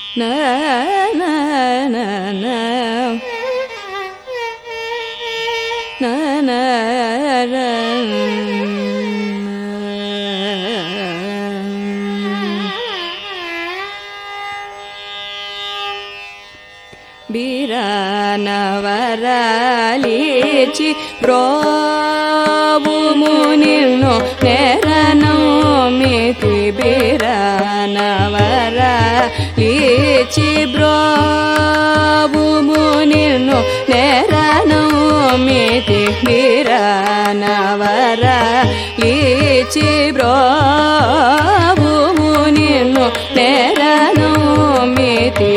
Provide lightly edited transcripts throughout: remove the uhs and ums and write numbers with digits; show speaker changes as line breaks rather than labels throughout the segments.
ನ ನ ನ ನ ನ ನ ರ ಬೀರನವರಲಿಚಿ ಬ್ರೋವು ನಿಲ್ನು ನೆರನೋ ಮಿತಿ ಬೀರನವರಲಿಚಿ ಬ್ರೋವು ನಿಲ್ನು ನೆರನೋ ಮಿತಿ ಬೀರನವರಲಿಚಿ ಬ್ರೋವು ನಿಲ್ನು ನೆರನೋ ಮಿತಿ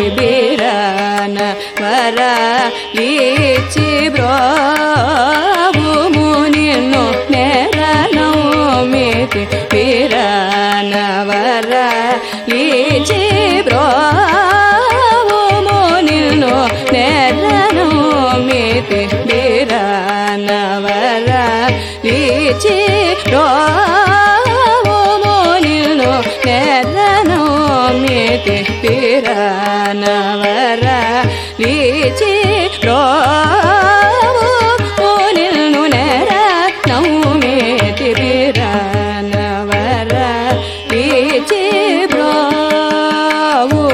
ಬೀರನವರಲಿಚಿ ಬ್ರೋವು ನಿಲ್ನು ನೆರನೋ ಮಿತಿ ಬೀರನವರಲಿಚಿ ಬ್ರೋವು ನಿಲ್ನು ನೆರನೋ ಮಿತಿ ಬೀರನವರಲಿಚಿ ಬ್ರೋವು ನಿಲ್ನು ನೆರನೋ ಮಿತಿ ಬೀರನವರಲಿಚಿ ಬ್ರೋವು ನಿಲ್ನು ನೆರನೋ ಮಿತಿ ಬೀರನವರಲಿಚಿ ಬ್ರೋವು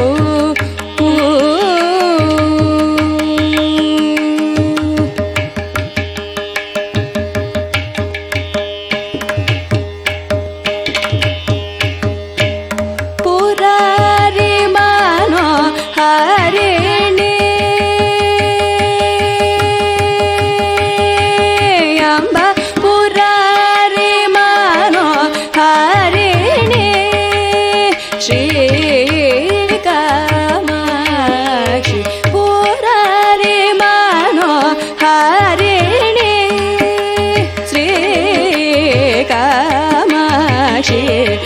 ಪುರಾರಿ ಮನೋ ಹರಿಣಿ ಅಂಬ ಪುರಾರಿ ಮನೋ ಹರಿಣಿ ಶ್ರೀ ಕಾಮಾಕ್ಷಿ ಪುರಾರಿ ಮನೋ ಹರಿಣಿ ಶ್ರೀ ಕಾಮಾಕ್ಷಿ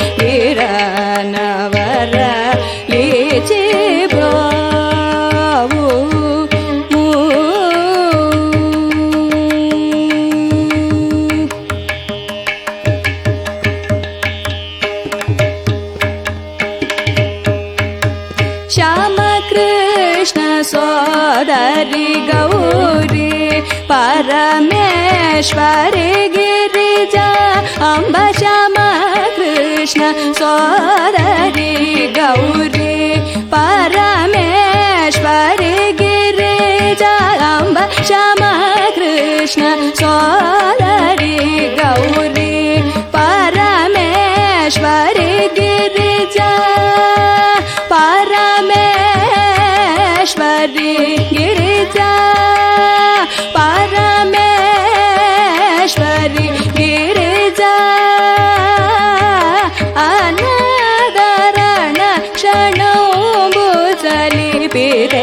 ಬೀರನವರಲಿಚಿ ಬ್ರೋವು ಶ್ಯಾಮ ಕೃಷ್ಣ ಸೋದರಿ ಗೌರಿ ಪರಮೇಶ್ವರಿ ಗಿರಿಜಾ ಅಂಬ ಶ್ಯಾಮ ಕೃಷ್ಣ ಸೋದರಿ ಗೌರಿ ಪರಮೇಶ್ವರಿ ಗಿರಿಜಾ ಅಂಬ ಶ್ಯಾಮ ಕೃಷ್ಣ ಸೋದರಿ ಗೌರಿ ಪರಮೇಶ್ವರಿ ಗಿರಿಜಾ ಪರಮೇಶ್ವರಿ ಗಿರಿಜಾ ಪರಮೇಶ್ವರಿ ಗಿರಿಜಾ ಅನಾದರಣ ಕ್ಷಣೋಂಬುಜಲಿ ಬಿರೆ